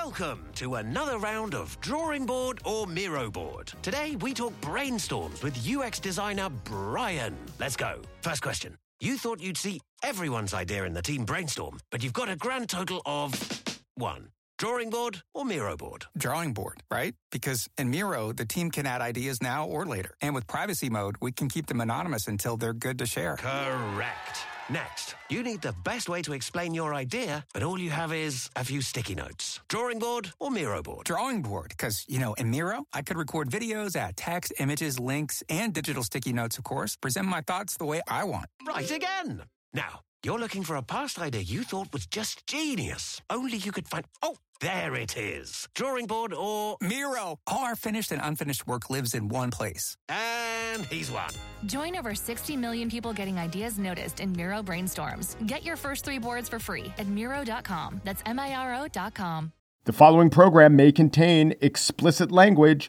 Welcome to another round of Drawing Board or Miro Board. Today we talk brainstorms with UX designer Brian. Let's go. First question. You thought you'd see everyone's idea in the team brainstorm, but you've got a grand total of 1. Drawing board or Miro board? Drawing board, right? Because in Miro, the team can add ideas now or later. And with privacy mode, we can keep them anonymous until they're good to share. Correct. Next, you need the best way to explain your idea, but all you have is a few sticky notes. Drawing board or Miro board? Drawing board, because, in Miro, I could record videos, add text, images, links, and digital sticky notes, of course, present my thoughts the way I want. Right again. Now, you're looking for a past idea you thought was just genius. Only you could find... Oh, there it is. Drawing board or... Miro. All our finished and unfinished work lives in one place. And he's won. Join over 60 million people getting ideas noticed in Miro Brainstorms. Get your first 3 boards for free at Miro.com. That's Miro.com. The following program may contain explicit language.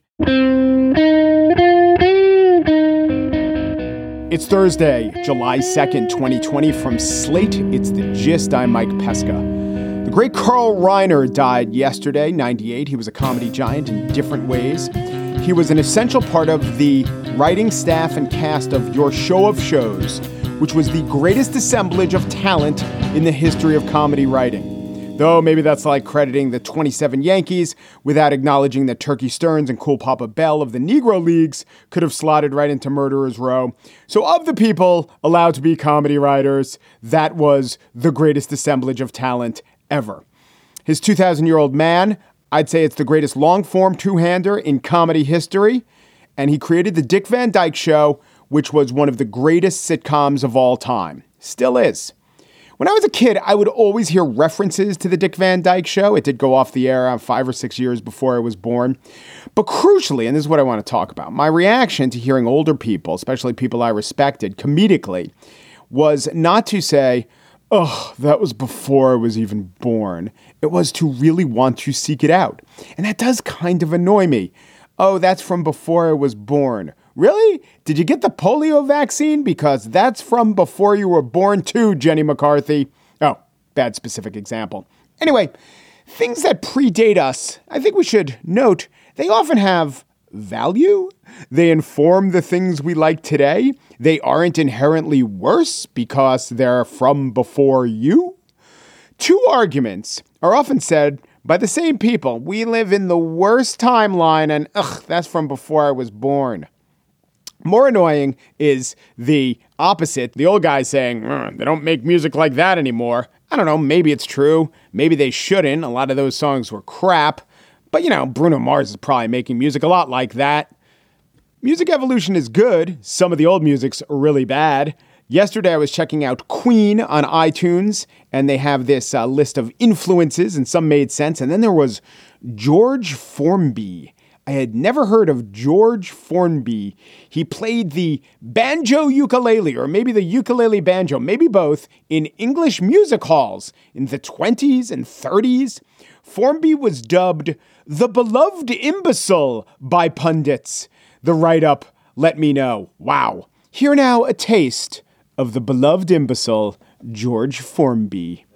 It's Thursday, July 2nd, 2020. From Slate, it's The Gist. I'm Mike Pesca. The great Carl Reiner died yesterday, 98. He was a comedy giant in different ways. He was an essential part of the writing staff and cast of Your Show of Shows, which was the greatest assemblage of talent in the history of comedy writing. Though maybe that's like crediting the 27 Yankees without acknowledging that Turkey Stearns and Cool Papa Bell of the Negro Leagues could have slotted right into Murderer's Row. So of the people allowed to be comedy writers, that was the greatest assemblage of talent ever. His 2,000-year-old man, I'd say it's the greatest long-form two-hander in comedy history. And he created the Dick Van Dyke Show, which was one of the greatest sitcoms of all time. Still is. When I was a kid, I would always hear references to the Dick Van Dyke Show. It did go off the air 5 or 6 years before I was born. But crucially, and this is what I want to talk about, my reaction to hearing older people, especially people I respected comedically, was not to say, oh, that was before I was even born. It was to really want to seek it out. And that does kind of annoy me. Oh, that's from before I was born. Really? Did you get the polio vaccine? Because that's from before you were born too, Jenny McCarthy. Oh, bad specific example. Anyway, things that predate us, I think we should note, they often have value. They inform the things we like today. They aren't inherently worse because they're from before you. 2 arguments are often said by the same people. We live in the worst timeline and, that's from before I was born. More annoying is the opposite. The old guy saying, they don't make music like that anymore. I don't know, maybe it's true. Maybe they shouldn't. A lot of those songs were crap. But, Bruno Mars is probably making music a lot like that. Music evolution is good. Some of the old music's really bad. Yesterday, I was checking out Queen on iTunes, and they have this list of influences, and some made sense. And then there was George Formby. I had never heard of George Formby. He played the banjo ukulele, or maybe the ukulele banjo, maybe both, in English music halls in the 20s and 30s. Formby was dubbed the beloved imbecile by pundits. The write-up let me know. Wow. Here now a taste of the beloved imbecile, George Formby.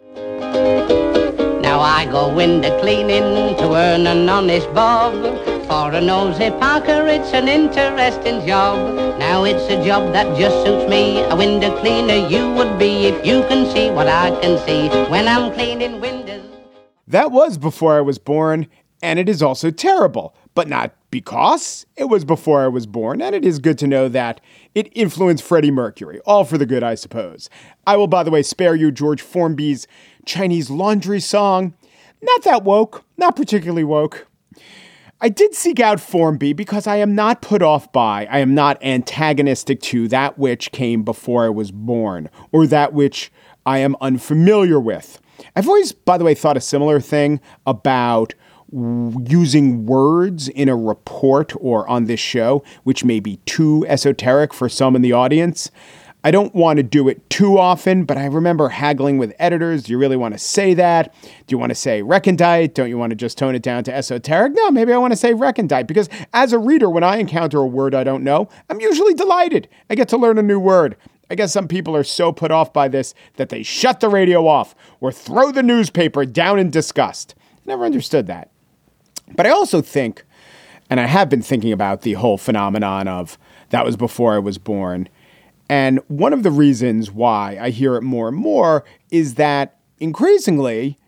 Now I go window cleaning to earn an honest bob. For a nosy Parker, it's an interesting job. Now it's a job that just suits me. A window cleaner you would be if you can see what I can see when I'm cleaning windows. That was before I was born, and it is also terrible. But not because it was before I was born, and it is good to know that it influenced Freddie Mercury. All for the good, I suppose. I will, by the way, spare you George Formby's Chinese laundry song. Not that woke, not particularly woke. I did seek out Formby because I am not put off by, I am not antagonistic to that which came before I was born, or that which I am unfamiliar with. I've always, by the way, thought a similar thing about using words in a report or on this show, which may be too esoteric for some in the audience. I don't want to do it too often, but I remember haggling with editors. Do you really want to say that? Do you want to say recondite? Don't you want to just tone it down to esoteric? No, maybe I want to say recondite, because as a reader, when I encounter a word I don't know, I'm usually delighted. I get to learn a new word. I guess some people are so put off by this that they shut the radio off or throw the newspaper down in disgust. Never understood that. But I also think, and I have been thinking about the whole phenomenon of that was before I was born. And one of the reasons why I hear it more and more is that increasingly,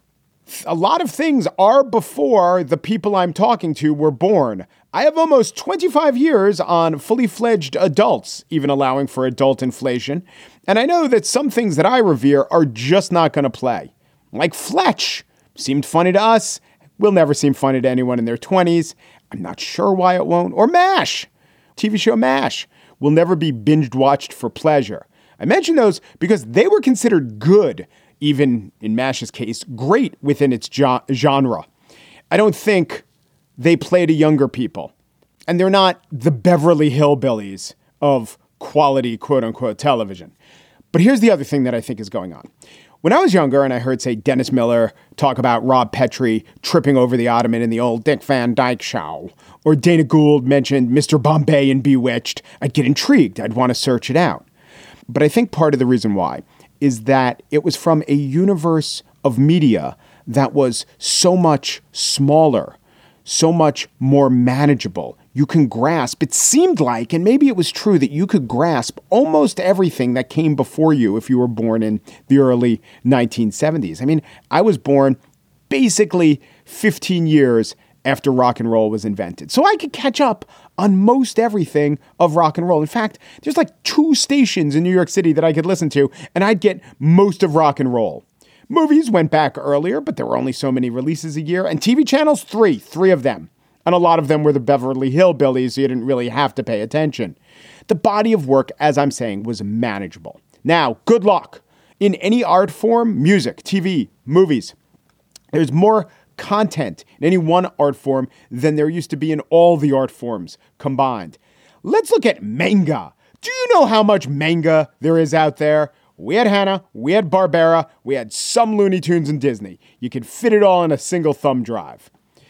a lot of things are before the people I'm talking to were born. I have almost 25 years on fully fledged adults, even allowing for adult inflation. And I know that some things that I revere are just not going to play. Like Fletch seemed funny to us, will never seem funny to anyone in their 20s. I'm not sure why it won't. Or MASH, TV show MASH, will never be binged watched for pleasure. I mention those because they were considered good, even in MASH's case, great within its genre. I don't think they play to younger people. And they're not the Beverly Hillbillies of quality, quote unquote, television. But here's the other thing that I think is going on. When I was younger and I heard, say, Dennis Miller talk about Rob Petrie tripping over the ottoman in the old Dick Van Dyke Show, or Dana Gould mentioned Mr. Bombay in Bewitched, I'd get intrigued. I'd want to search it out. But I think part of the reason why is that it was from a universe of media that was so much smaller, so much more manageable. You can grasp, it seemed like, and maybe it was true, that you could grasp almost everything that came before you if you were born in the early 1970s. I mean, I was born basically 15 years after rock and roll was invented. So I could catch up on most everything of rock and roll. In fact, there's like 2 stations in New York City that I could listen to, and I'd get most of rock and roll. Movies went back earlier, but there were only so many releases a year. And TV channels, three of them. And a lot of them were the Beverly Hillbillies, so you didn't really have to pay attention. The body of work, as I'm saying, was manageable. Now, good luck. In any art form, music, TV, movies, there's more content in any one art form than there used to be in all the art forms combined. Let's look at manga. Do you know how much manga there is out there? We had Hanna, we had Barbera, we had some Looney Tunes and Disney. You could fit it all in a single thumb drive.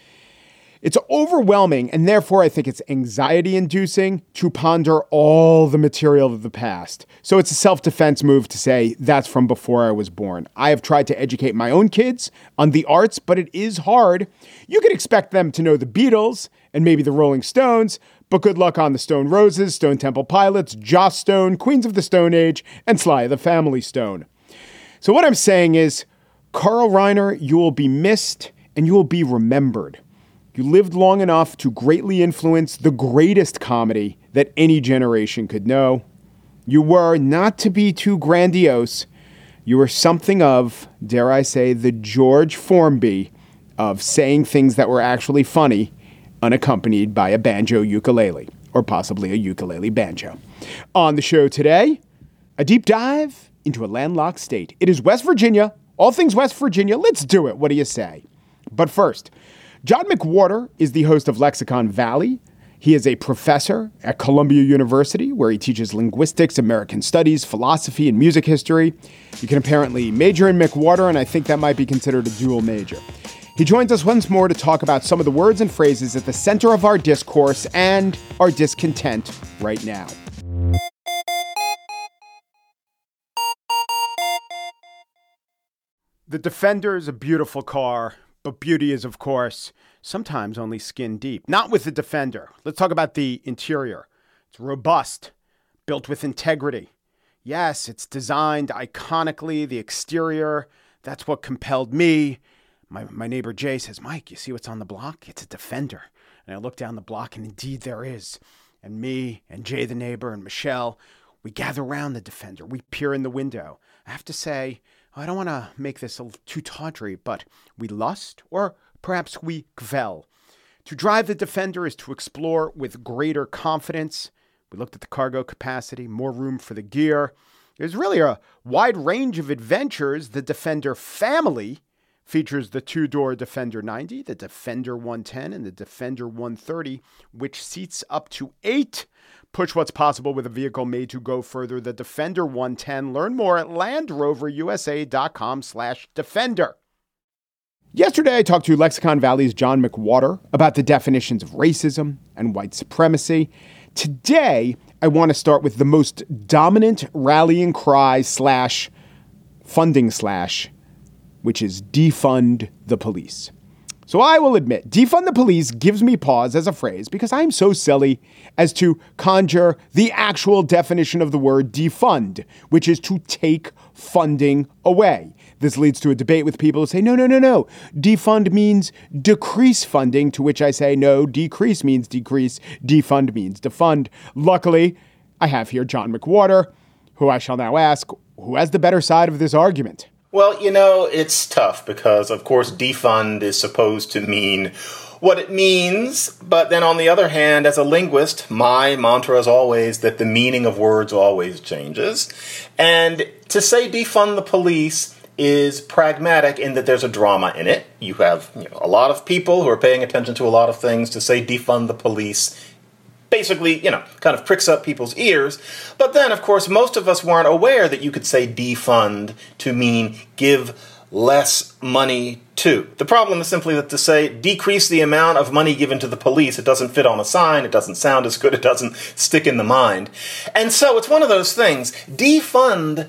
It's overwhelming, and therefore I think it's anxiety-inducing to ponder all the material of the past. So it's a self-defense move to say that's from before I was born. I have tried to educate my own kids on the arts, but it is hard. You could expect them to know the Beatles and maybe the Rolling Stones, but good luck on the Stone Roses, Stone Temple Pilots, Joss Stone, Queens of the Stone Age, and Sly of the Family Stone. So what I'm saying is, Carl Reiner, you will be missed and you will be remembered. You lived long enough to greatly influence the greatest comedy that any generation could know. You were, not to be too grandiose, you were something of, dare I say, the George Formby of saying things that were actually funny, unaccompanied by a banjo ukulele, or possibly a ukulele banjo. On the show today, a deep dive into a landlocked state. It is West Virginia, all things West Virginia. Let's do it. What do you say? But first, John McWhorter is the host of Lexicon Valley. He is a professor at Columbia University, where he teaches linguistics, American studies, philosophy, and music history. You can apparently major in McWhorter, and I think that might be considered a dual major. He joins us once more to talk about some of the words and phrases at the center of our discourse and our discontent right now. The Defender is a beautiful car. But beauty is, of course, sometimes only skin deep. Not with the Defender. Let's talk about the interior. It's robust, built with integrity. Yes, it's designed iconically. The exterior, that's what compelled me. My neighbor Jay says, Mike, you see what's on the block? It's a Defender. And I look down the block, and indeed there is. And me and Jay the neighbor and Michelle, we gather around the Defender. We peer in the window. I have to say, I don't want to make this too tawdry, but we lust, or perhaps we kvel. To drive the Defender is to explore with greater confidence. We looked at the cargo capacity, more room for the gear. There's really a wide range of adventures. The Defender family features the 2-door Defender 90, the Defender 110, and the Defender 130, which seats up to 8. Push what's possible with a vehicle made to go further. The Defender 110. Learn more at LandRoverUSA.com/Defender. Yesterday, I talked to Lexicon Valley's John McWhorter about the definitions of racism and white supremacy. Today, I want to start with the most dominant rallying cry / funding /, which is defund the police. So I will admit, defund the police gives me pause as a phrase because I'm so silly as to conjure the actual definition of the word defund, which is to take funding away. This leads to a debate with people who say, no. Defund means decrease funding, to which I say, no, decrease means decrease. Defund means defund. Luckily, I have here John McWhorter, who I shall now ask, who has the better side of this argument? Well, it's tough because, of course, defund is supposed to mean what it means. But then on the other hand, as a linguist, my mantra is always that the meaning of words always changes. And to say defund the police is pragmatic in that there's a drama in it. You have a lot of people who are paying attention to a lot of things. To say defund the police basically, kind of pricks up people's ears. But then, of course, most of us weren't aware that you could say defund to mean give less money to. The problem is simply that to say decrease the amount of money given to the police, it doesn't fit on a sign, it doesn't sound as good, it doesn't stick in the mind. And so it's one of those things. Defund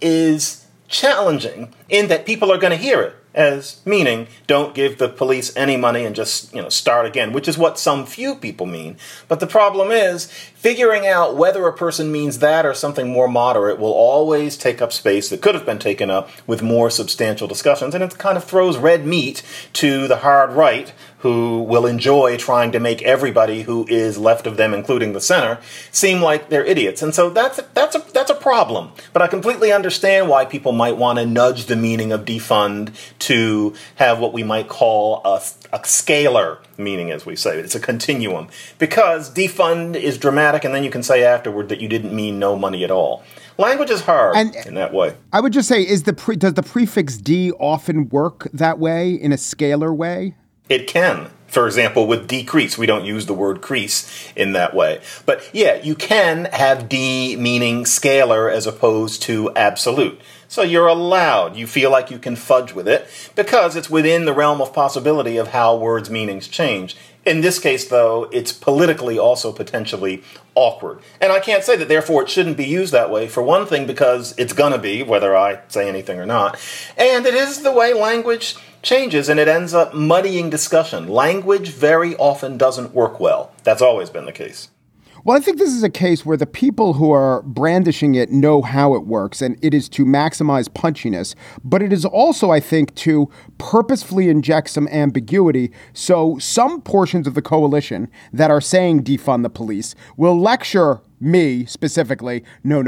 is challenging in that people are going to hear it as meaning don't give the police any money and just, start again, which is what some few people mean. But the problem is figuring out whether a person means that or something more moderate will always take up space that could have been taken up with more substantial discussions. And it kind of throws red meat to the hard right, who will enjoy trying to make everybody who is left of them, including the center, seem like they're idiots. And so that's a problem. But I completely understand why people might want to nudge the meaning of defund to have what we might call a scalar meaning, as we say. It's a continuum. Because defund is dramatic, and then you can say afterward that you didn't mean no money at all. Language is hard in that way. I would just say, does the prefix D often work that way, in a scalar way? It can. For example, with decrease, we don't use the word crease in that way. But yeah, you can have D meaning scalar as opposed to absolute. So you're allowed. You feel like you can fudge with it because it's within the realm of possibility of how words' meanings change. In this case, though, it's politically also potentially awkward. And I can't say that, therefore, it shouldn't be used that way. For one thing, because it's going to be, whether I say anything or not. And it is the way language changes, and it ends up muddying discussion. Language very often doesn't work well. That's always been the case. Well, I think this is a case where the people who are brandishing it know how it works, and it is to maximize punchiness. But it is also, I think, to purposefully inject some ambiguity. So some portions of the coalition that are saying defund the police will lecture me specifically,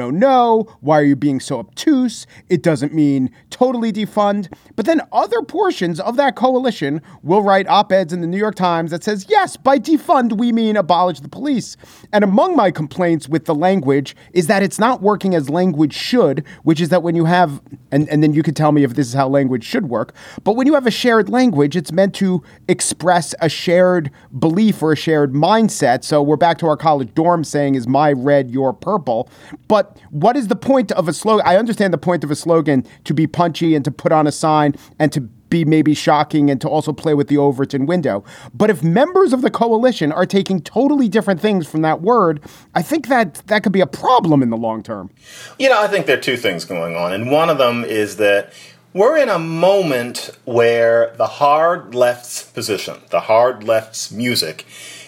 no, why are you being so obtuse? It doesn't mean totally defund. But then other portions of that coalition will write op-eds in the New York Times that says, yes, by defund, we mean abolish the police. And among my complaints with the language is that it's not working as language should, which is that when you have, and then you could tell me if this is how language should work, but when you have a shared language, it's meant to express a shared belief or a shared mindset. So we're back to our college dorm saying is my red, your purple. But what is the point of a slogan? I understand the point of a slogan to be punchy and to put on a sign and to be maybe shocking and to also play with the Overton window. But if members of the coalition are taking totally different things from that word, I think that could be a problem in the long term. I think there are two things going on. And one of them is that we're in a moment where the hard left's position, the hard left's music,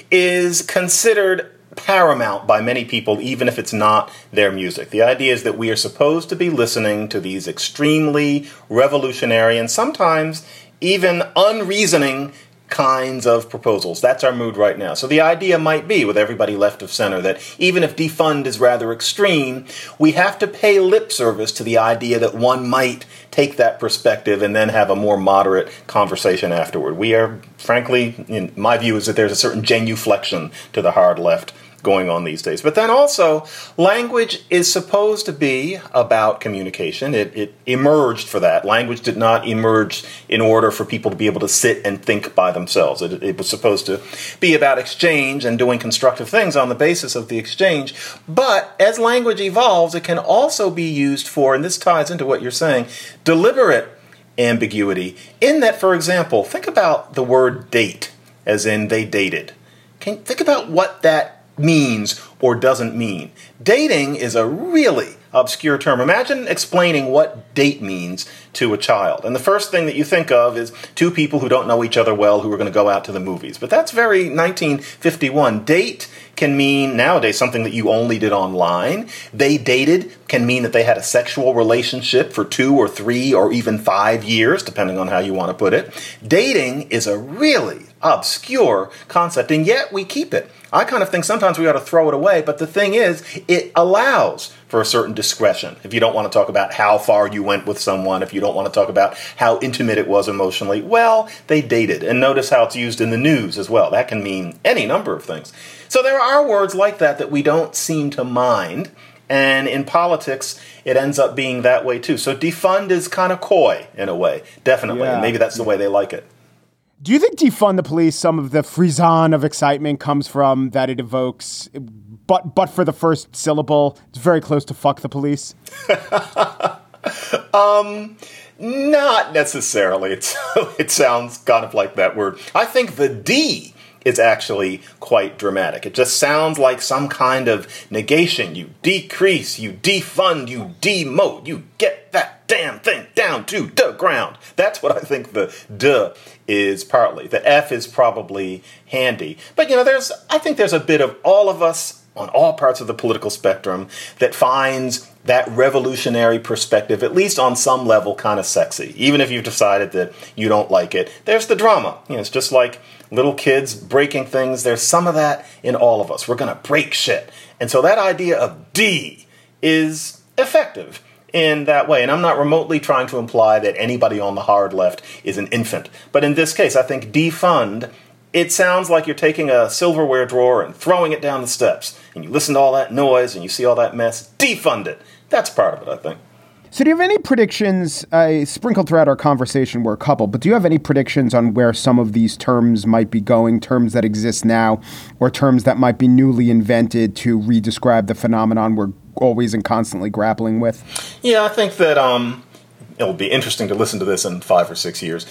is considered paramount by many people, even if it's not their music. The idea is that we are supposed to be listening to these extremely revolutionary and sometimes even unreasoning kinds of proposals. That's our mood right now. So the idea might be, with everybody left of center, that even if defund is rather extreme, we have to pay lip service to the idea that one might take that perspective and then have a more moderate conversation afterward. We are, frankly, in my view, is that there's a certain genuflection to the hard left going on these days. But then also, language is supposed to be about communication. It emerged for that. Language did not emerge in order for people to be able to sit and think by themselves. It was supposed to be about exchange and doing constructive things on the basis of the exchange. But as language evolves, it can also be used for, and this ties into what you're saying, deliberate ambiguity. In that, for example, think about the word date, as in they dated. Think about what that means or doesn't mean. Dating is a really obscure term. Imagine explaining what date means to a child. And the first thing that you think of is two people who don't know each other well who are going to go out to the movies. But that's very 1951. Date can mean nowadays something that you only did online. They dated can mean that they had a sexual relationship for 2 or 3 or even 5 years, depending on how you want to put it. Dating is a really obscure concept, and yet we keep it. I kind of think sometimes we ought to throw it away, but the thing is, it allows for a certain discretion. If you don't want to talk about how far you went with someone, if you don't want to talk about how intimate it was emotionally, well, they dated. And notice how it's used in the news as well. That can mean any number of things. So there are words like that we don't seem to mind. And in politics, it ends up being that way too. So defund is kind of coy in a way, definitely. Yeah. And maybe that's the way they like it. Do you think defund the police, some of the frisson of excitement comes from that it evokes, but for the first syllable, it's very close to fuck the police? Not necessarily. It sounds kind of like that word. I think the D is actually quite dramatic. It just sounds like some kind of negation. You decrease, you defund, you demote, you get that damn thing down to the ground. That's what I think the duh is partly. The F is probably handy. But, I think there's a bit of all of us on all parts of the political spectrum that finds that revolutionary perspective, at least on some level, kind of sexy. Even if you've decided that you don't like it, there's the drama. It's just like little kids breaking things. There's some of that in all of us. We're going to break shit. And so that idea of D is effective in that way. And I'm not remotely trying to imply that anybody on the hard left is an infant. But in this case, I think defund, it sounds like you're taking a silverware drawer and throwing it down the steps. And you listen to all that noise and you see all that mess. Defund it. That's part of it, I think. So do you have any predictions? Sprinkled throughout our conversation were a couple, but do you have any predictions on where some of these terms might be going, terms that exist now, or terms that might be newly invented to redescribe the phenomenon we're always and constantly grappling with? Yeah, I think that it'll be interesting to listen to this in 5 or 6 years.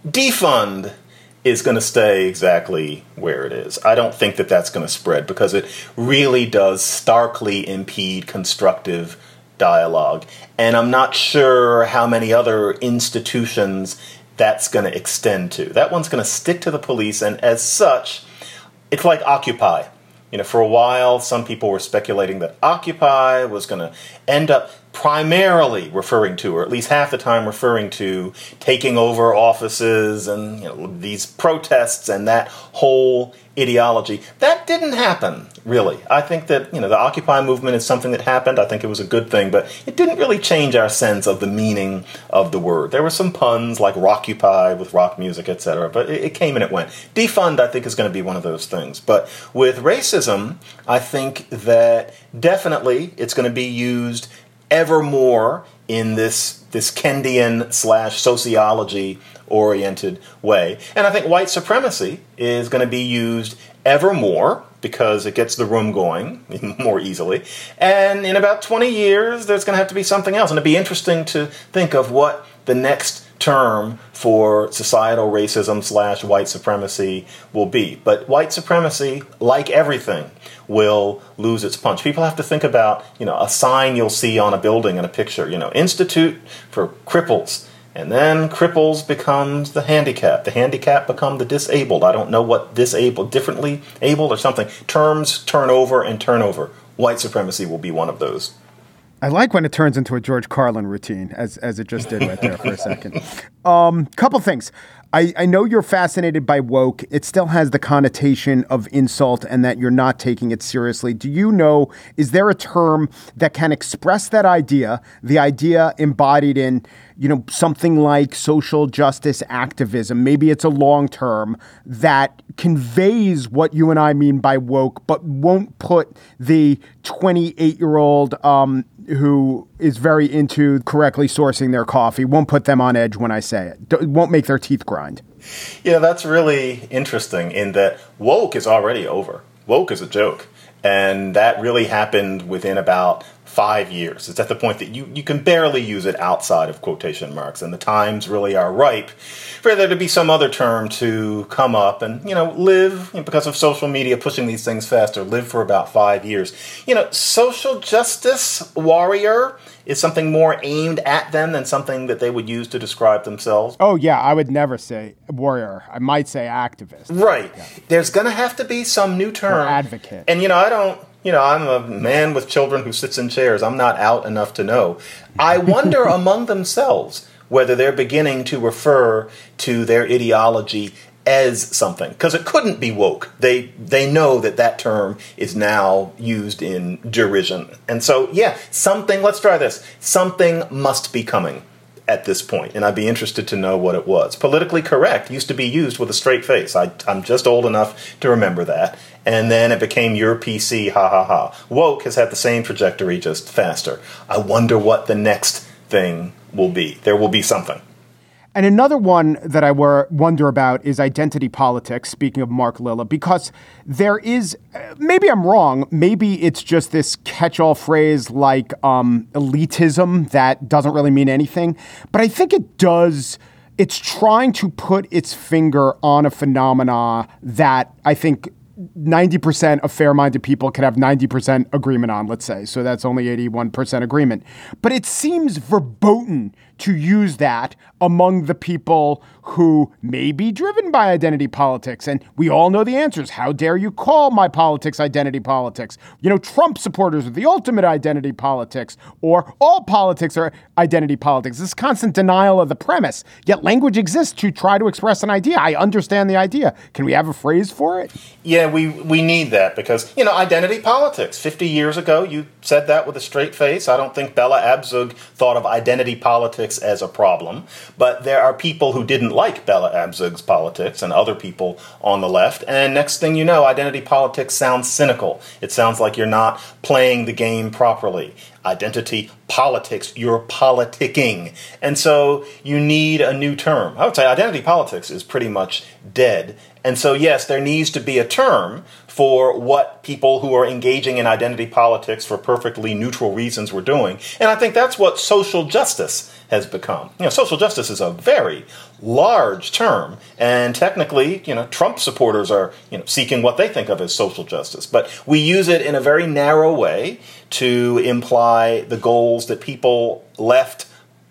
Defund is going to stay exactly where it is. I don't think that that's going to spread because it really does starkly impede constructive dialogue. And I'm not sure how many other institutions that's going to extend to. That one's going to stick to the police, and as such, it's like Occupy. For a while, some people were speculating that Occupy was going to end up primarily referring to, or at least half the time referring to, taking over offices and these protests and that whole ideology. That didn't happen, really. I think that the Occupy movement is something that happened. I think it was a good thing, but it didn't really change our sense of the meaning of the word. There were some puns like Rockupy with rock music, etc., but it came and it went. Defund, I think, is going to be one of those things. But with racism, I think that definitely it's going to be used ever more in this Kendian / sociology-oriented way. And I think white supremacy is going to be used ever more because it gets the room going more easily. And in about 20 years, there's going to have to be something else. And it'd be interesting to think of what the next term for societal racism / white supremacy will be. But white supremacy, like everything, will lose its punch. People have to think about, a sign you'll see on a building in a picture, Institute for Cripples. And then cripples becomes the handicapped. The handicapped become the disabled. I don't know what disabled, differently abled or something. Terms turn over and turn over. White supremacy will be one of those. I like when it turns into a George Carlin routine, as it just did right there for a second. Couple things. I know you're fascinated by woke. It still has the connotation of insult and that you're not taking it seriously. Do you know, is there a term that can express that idea, the idea embodied in, something like social justice activism? Maybe it's a long term that conveys what you and I mean by woke, but won't put the 28-year-old who is very into correctly sourcing their coffee, won't put them on edge when I say it. Won't make their teeth grind. Yeah, that's really interesting in that woke is already over. Woke is a joke. And that really happened within about 5 years. It's at the point that you can barely use it outside of quotation marks, and the times really are ripe for there to be some other term to come up and, live, because of social media pushing these things faster, live for about 5 years. Social justice warrior is something more aimed at them than something that they would use to describe themselves. Oh, yeah, I would never say warrior. I might say activist. Right. Yeah. There's going to have to be some new term. Or advocate. And, I'm a man with children who sits in chairs. I'm not out enough to know. I wonder among themselves whether they're beginning to refer to their ideology as something, because it couldn't be woke. They know that term is now used in derision. And so, let's try this. Something must be coming at this point, and I'd be interested to know what it was. Politically correct used to be used with a straight face. I'm just old enough to remember that. And then it became your PC, ha ha ha. Woke has had the same trajectory, just faster. I wonder what the next thing will be. There will be something. And another one that I wonder about is identity politics, speaking of Mark Lilla, because there is, maybe I'm wrong, maybe it's just this catch-all phrase like elitism that doesn't really mean anything, but I think it does. It's trying to put its finger on a phenomena that I think 90% of fair-minded people can have 90% agreement on, let's say. So that's only 81% agreement. But it seems verboten to use that among the people who may be driven by identity politics. And we all know the answers. How dare you call my politics identity politics? Trump supporters are the ultimate identity politics, or all politics are identity politics. This constant denial of the premise. Yet language exists to try to express an idea. I understand the idea. Can we have a phrase for it? Yeah, we need that because, identity politics. 50 years ago, you said that with a straight face. I don't think Bella Abzug thought of identity politics as a problem, but there are people who didn't like Bella Abzug's politics and other people on the left. And next thing you know, identity politics sounds cynical. It sounds like you're not playing the game properly. Identity politics, you're politicking. And so you need a new term. I would say identity politics is pretty much dead. And so, yes, there needs to be a term for what people who are engaging in identity politics for perfectly neutral reasons were doing. And I think that's what social justice has become. Social justice is a very large term. And technically, Trump supporters are, seeking what they think of as social justice. But we use it in a very narrow way to imply the goals that people left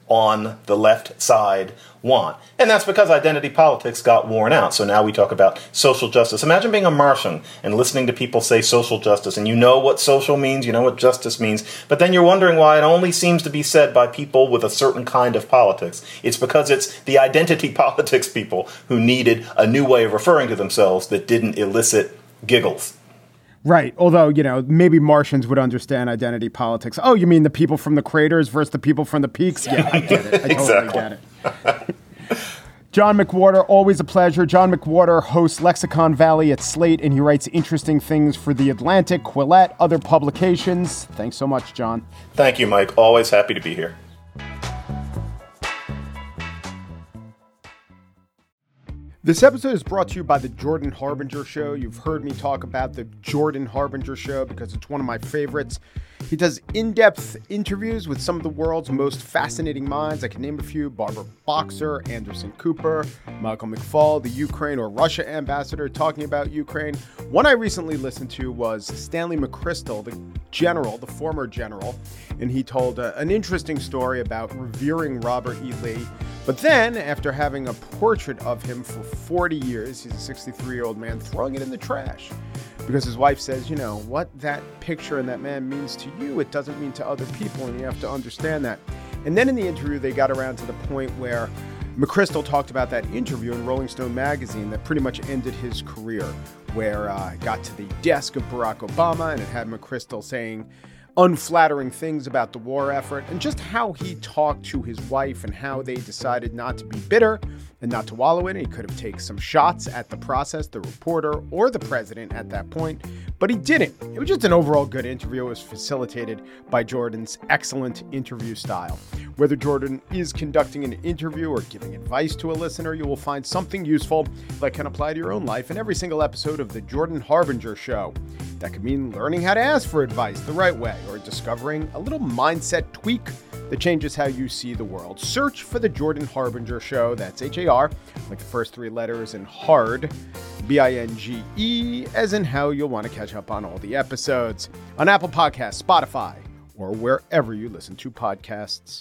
on the left side want. And that's because identity politics got worn out. So now we talk about social justice. Imagine being a Martian and listening to people say social justice, and you know what social means, you know what justice means, but then you're wondering why it only seems to be said by people with a certain kind of politics. It's because it's the identity politics people who needed a new way of referring to themselves that didn't elicit giggles. Right. Although, maybe Martians would understand identity politics. Oh, you mean the people from the craters versus the people from the peaks? Yeah, I get it. I totally get it. John McWhorter, always a pleasure. John McWhorter hosts Lexicon Valley at Slate, and he writes interesting things for The Atlantic, Quillette, other publications. Thanks so much, John. Thank you, Mike. Always happy to be here. This episode is brought to you by The Jordan Harbinger Show. You've heard me talk about The Jordan Harbinger Show because it's one of my favorites. He does in-depth interviews with some of the world's most fascinating minds. I can name a few: Barbara Boxer, Anderson Cooper, Michael McFaul, the Ukraine or Russia ambassador talking about Ukraine. One I recently listened to was Stanley McChrystal, the general, the former general, and he told an interesting story about revering Robert E. Lee. But then, after having a portrait of him for 40 years, he's a 63-year-old man, throwing it in the trash. Because his wife says, what that picture and that man means to you, it doesn't mean to other people, and you have to understand that. And then in the interview, they got around to the point where McChrystal talked about that interview in Rolling Stone magazine that pretty much ended his career, where it got to the desk of Barack Obama, and it had McChrystal saying unflattering things about the war effort, and just how he talked to his wife and how they decided not to be bitter and not to wallow in it. He could have taken some shots at the process, the reporter, or the president at that point, but he didn't. It was just an overall good interview. It was facilitated by Jordan's excellent interview style. Whether Jordan is conducting an interview or giving advice to a listener, you will find something useful that can apply to your own life in every single episode of The Jordan Harbinger Show. That could mean learning how to ask for advice the right way or discovering a little mindset tweak that changes how you see the world. Search for The Jordan Harbinger Show. That's H-A-R, like the first three letters, and hard, B-I-N-G-E, as in how you'll want to catch up on all the episodes on Apple Podcasts, Spotify, or wherever you listen to podcasts.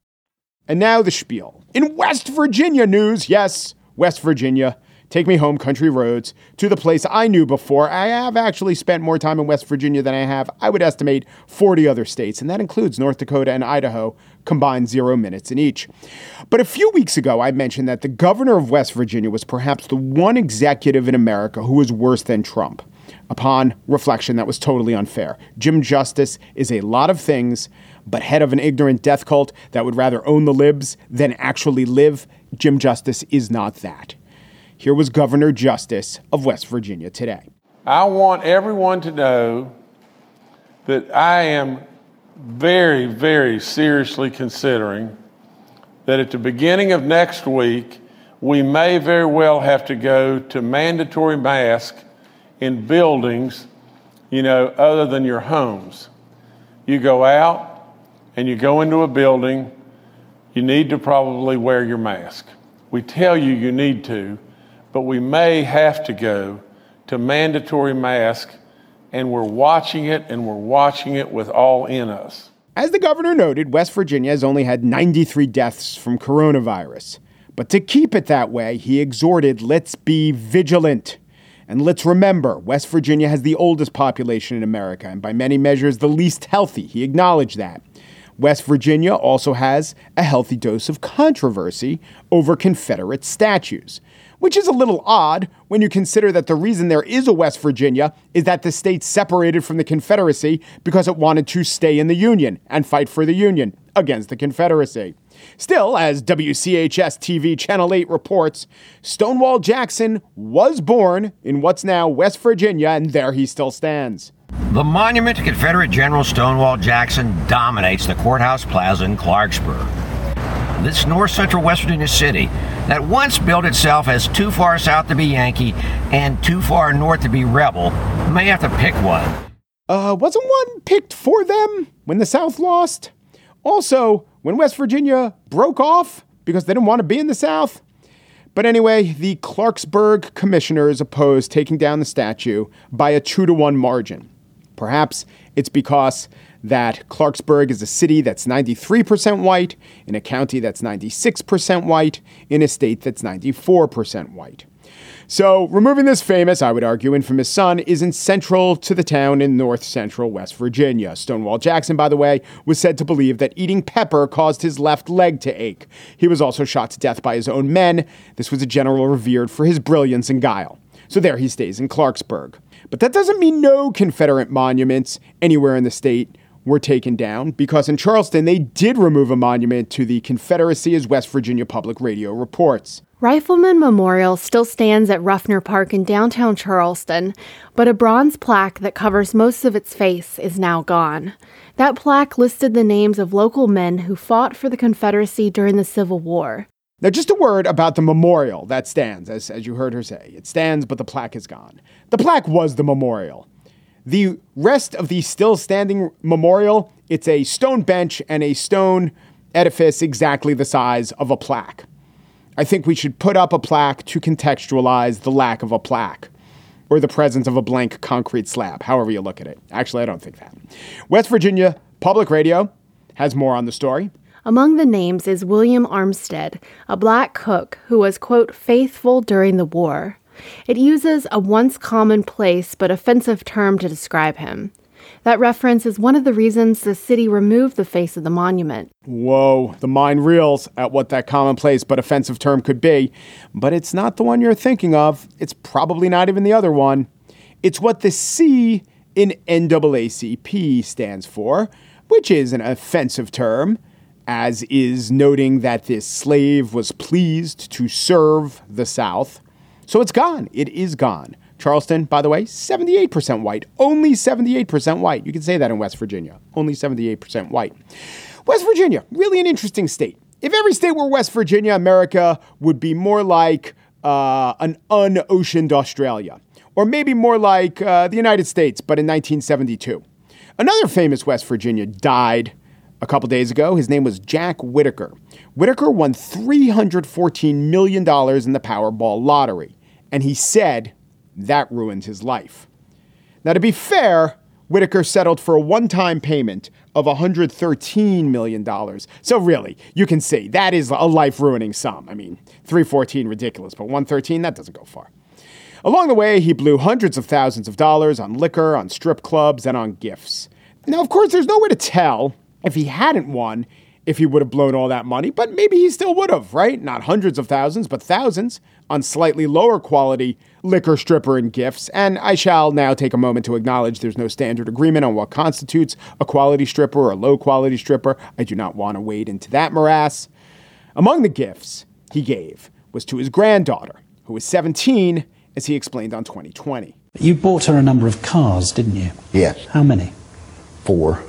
And now the spiel. In West Virginia news, yes, West Virginia. Take me home, country roads, to the place I knew before. I have actually spent more time in West Virginia than I have, I would estimate, 40 other states, and that includes North Dakota and Idaho, combined 0 minutes in each. But a few weeks ago, I mentioned that the governor of West Virginia was perhaps the one executive in America who was worse than Trump. Upon reflection, that was totally unfair. Jim Justice is a lot of things, but head of an ignorant death cult that would rather own the libs than actually live, Jim Justice is not that. Here was Governor Justice of West Virginia today. I want everyone to know that I am very, very seriously considering that at the beginning of next week, we may very well have to go to mandatory masks in buildings, other than your homes. You go out and you go into a building, you need to probably wear your mask. We tell you you need to, but we may have to go to mandatory mask, and we're watching it with all in us. As the governor noted, West Virginia has only had 93 deaths from coronavirus. But to keep it that way, he exhorted, let's be vigilant. And let's remember, West Virginia has the oldest population in America, and by many measures, the least healthy. He acknowledged that. West Virginia also has a healthy dose of controversy over Confederate statues, which is a little odd when you consider that the reason there is a West Virginia is that the state separated from the Confederacy because it wanted to stay in the Union and fight for the Union against the Confederacy. Still, as WCHS-TV Channel 8 reports, Stonewall Jackson was born in what's now West Virginia, and there he still stands. The monument to Confederate General Stonewall Jackson dominates the Courthouse Plaza in Clarksburg. This north-central West Virginia city that once billed itself as too far south to be Yankee and too far north to be rebel may have to pick one. Wasn't one picked for them when the South lost? Also, when West Virginia broke off because they didn't want to be in the South? But anyway, the Clarksburg commissioners opposed taking down the statue by a 2-1 margin. Perhaps it's because that Clarksburg is a city that's 93% white, in a county that's 96% white, in a state that's 94% white. So removing this famous, I would argue, infamous son isn't central to the town in north central West Virginia. Stonewall Jackson, by the way, was said to believe that eating pepper caused his left leg to ache. He was also shot to death by his own men. This was a general revered for his brilliance and guile. So there he stays in Clarksburg. But that doesn't mean no Confederate monuments anywhere in the state were taken down, because in Charleston, they did remove a monument to the Confederacy, as West Virginia Public Radio reports. Rifleman Memorial still stands at Ruffner Park in downtown Charleston, but a bronze plaque that covers most of its face is now gone. That plaque listed the names of local men who fought for the Confederacy during the Civil War. Now, just a word about the memorial that stands, as you heard her say. It stands, but the plaque is gone. The plaque was the memorial. The rest of the still standing memorial, it's a stone bench and a stone edifice exactly the size of a plaque. I think we should put up a plaque to contextualize the lack of a plaque, or the presence of a blank concrete slab, however you look at it. Actually, I don't think that. West Virginia Public Radio has more on the story. Among the names is William Armstead, a black cook who was, quote, faithful during the war. It uses a once commonplace but offensive term to describe him. That reference is one of the reasons the city removed the face of the monument. Whoa, the mind reels at what that commonplace but offensive term could be. But it's not the one you're thinking of. It's probably not even the other one. It's what the C in NAACP stands for, which is an offensive term, as is noting that this slave was pleased to serve the South. So it's gone. It is gone. Charleston, by the way, 78% white. Only 78% white. You can say that in West Virginia. Only 78% white. West Virginia, really an interesting state. If every state were West Virginia, America would be more like an unoceaned Australia. Or maybe more like the United States, but in 1972. Another famous West Virginia died a couple days ago. His name was Jack Whitaker. Whitaker won $314 million in the Powerball lottery. And he said that ruined his life. Now, to be fair, Whitaker settled for a one-time payment of $113 million. So really, you can see that is a life-ruining sum. I mean, 314 ridiculous, but 113, that doesn't go far. Along the way, he blew hundreds of thousands of dollars on liquor, on strip clubs, and on gifts. Now, of course, there's no way to tell if he hadn't won, if he would have blown all that money, but maybe he still would have, right? Not hundreds of thousands, but thousands on slightly lower quality liquor, stripper, and gifts. And I shall now take a moment to acknowledge there's no standard agreement on what constitutes a quality stripper or a low quality stripper. I do not want to wade into that morass. Among the gifts he gave was to his granddaughter, who was 17, as he explained on 2020. You bought her a number of cars, didn't you? Yes. How many? 4.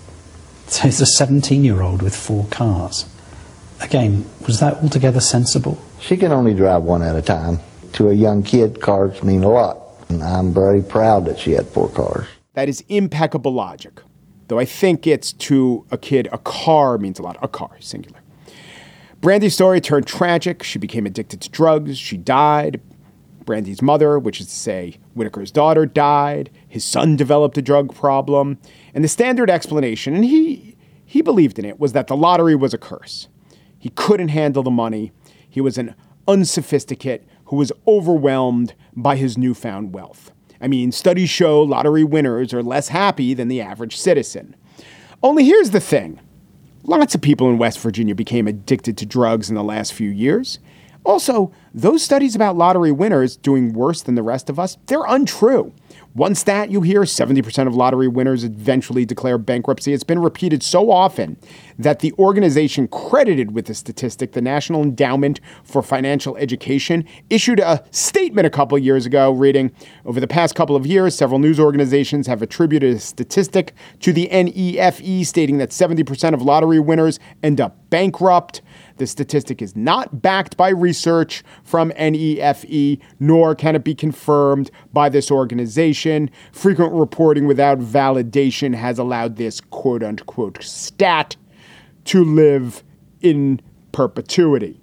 So it's a 17-year-old with 4 cars. Again, was that altogether sensible? She can only drive one at a time. To a young kid, cars mean a lot. And I'm very proud that she had 4 cars. That is impeccable logic. Though I think it's to a kid, a car means a lot. A car, singular. Brandy's story turned tragic. She became addicted to drugs. She died. Brandy's mother, which is to say Whitaker's daughter, died. His son developed a drug problem. And the standard explanation, and he believed in it, was that the lottery was a curse. He couldn't handle the money. He was an unsophisticate who was overwhelmed by his newfound wealth. I mean, studies show lottery winners are less happy than the average citizen. Only here's the thing. Lots of people in West Virginia became addicted to drugs in the last few years. Also, those studies about lottery winners doing worse than the rest of us, they're untrue. One stat you hear, 70% of lottery winners eventually declare bankruptcy. It's been repeated so often that the organization credited with the statistic, the National Endowment for Financial Education, issued a statement a couple of years ago reading, over the past couple of years, several news organizations have attributed a statistic to the NEFE stating that 70% of lottery winners end up bankrupt. The statistic is not backed by research from NEFE, nor can it be confirmed by this organization. Frequent reporting without validation has allowed this quote-unquote stat to live in perpetuity.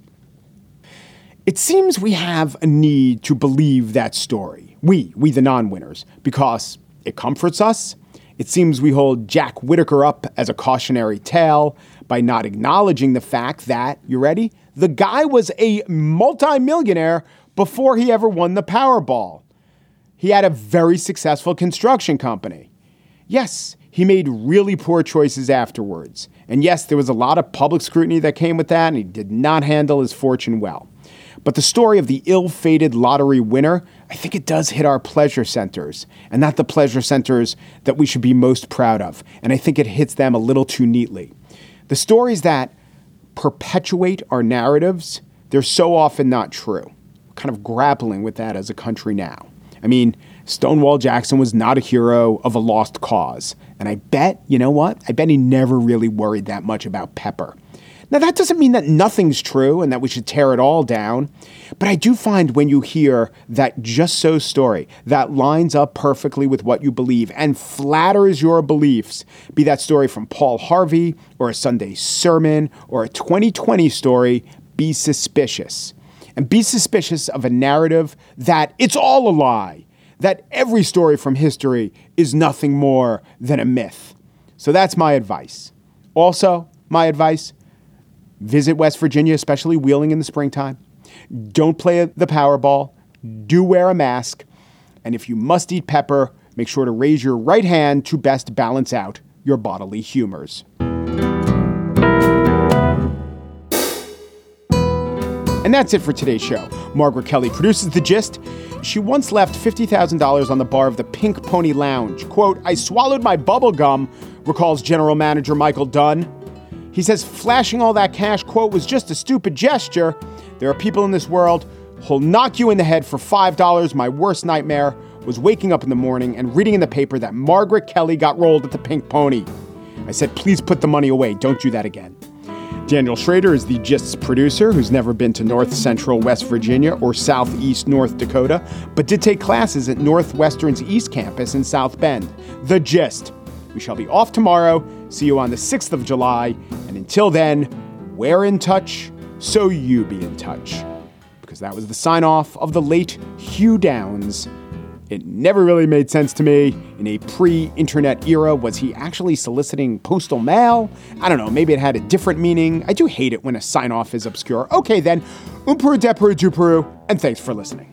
It seems we have a need to believe that story, we the non-winners, because it comforts us. It seems we hold Jack Whitaker up as a cautionary tale by not acknowledging the fact that, you ready? The guy was a multimillionaire before he ever won the Powerball. He had a very successful construction company. Yes, he made really poor choices afterwards. And yes, there was a lot of public scrutiny that came with that, and he did not handle his fortune well. But the story of the ill-fated lottery winner, I think it does hit our pleasure centers, and not the pleasure centers that we should be most proud of. And I think it hits them a little too neatly. The stories that perpetuate our narratives, they're so often not true. We're kind of grappling with that as a country now. I mean, Stonewall Jackson was not a hero of a lost cause. And I bet, you know what? I bet he never really worried that much about Pepper. Now, that doesn't mean that nothing's true and that we should tear it all down. But I do find when you hear that just so story that lines up perfectly with what you believe and flatters your beliefs, be that story from Paul Harvey or a Sunday sermon or a 2020 story, be suspicious. And be suspicious of a narrative that it's all a lie, that every story from history is nothing more than a myth. So that's my advice. Also, my advice, visit West Virginia, especially Wheeling in the springtime. Don't play the Powerball. Do wear a mask. And if you must eat pepper, make sure to raise your right hand to best balance out your bodily humors. And that's it for today's show. Margaret Kelly produces The Gist. She once left $50,000 on the bar of the Pink Pony Lounge. Quote, "I swallowed my bubble gum," recalls general manager Michael Dunn. He says flashing all that cash, quote, "was just a stupid gesture. There are people in this world who'll knock you in the head for $5. My worst nightmare was waking up in the morning and reading in the paper that Margaret Kelly got rolled at the Pink Pony. I said, please put the money away. Don't do that again." Daniel Schrader is the Gist's producer, who's never been to North Central West Virginia or Southeast North Dakota, but did take classes at Northwestern's East Campus in South Bend. The Gist. We shall be off tomorrow. See you on the 6th of July. And until then, we're in touch, so you be in touch. Because that was the sign-off of the late Hugh Downs. It never really made sense to me. In a pre-internet era, was he actually soliciting postal mail? I don't know, maybe it had a different meaning. I do hate it when a sign-off is obscure. Okay then, Umperu Depuru Duperu, and thanks for listening.